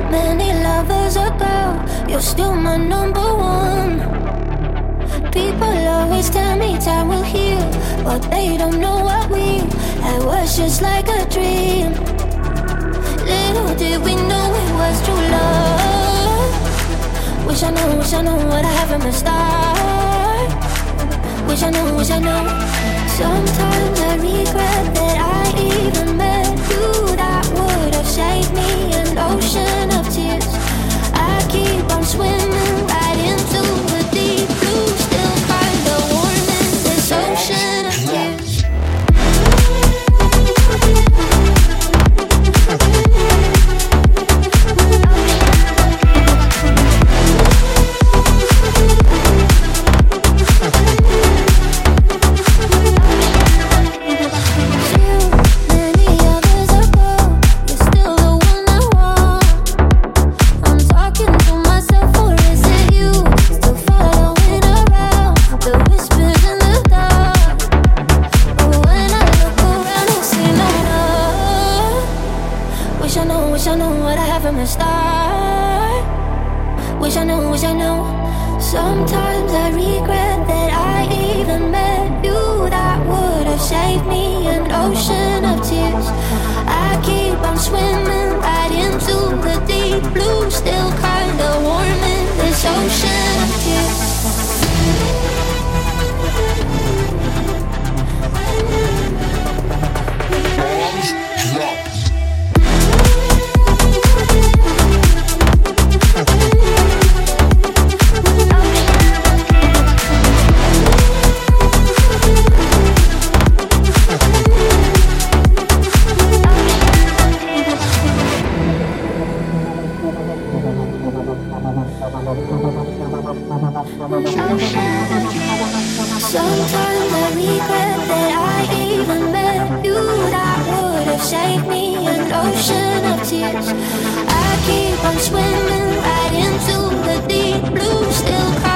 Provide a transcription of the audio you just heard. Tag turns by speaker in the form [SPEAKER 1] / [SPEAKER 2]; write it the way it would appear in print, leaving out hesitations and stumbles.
[SPEAKER 1] Many lovers ago, you're still my number one. People always tell me time will heal, but they don't know what we had was just like a dream. Little did we know it was true love. Wish I know what I have from the start. Wish I know. Sometimes I regret that I even met you. That would have saved me an ocean of tears. I keep on swimming right into the deep blue, still kinda warm in this ocean of tears. Wish I know what I have from the start. Wish I know. Sometimes I regret that I even met you. That would have saved me an ocean of tears. I keep on swimming right into the deep blue, still kinda warm in this ocean of tears. Sometimes I regret that I even met you. That would have saved me an ocean of tears. I keep on swimming right into the deep blue, still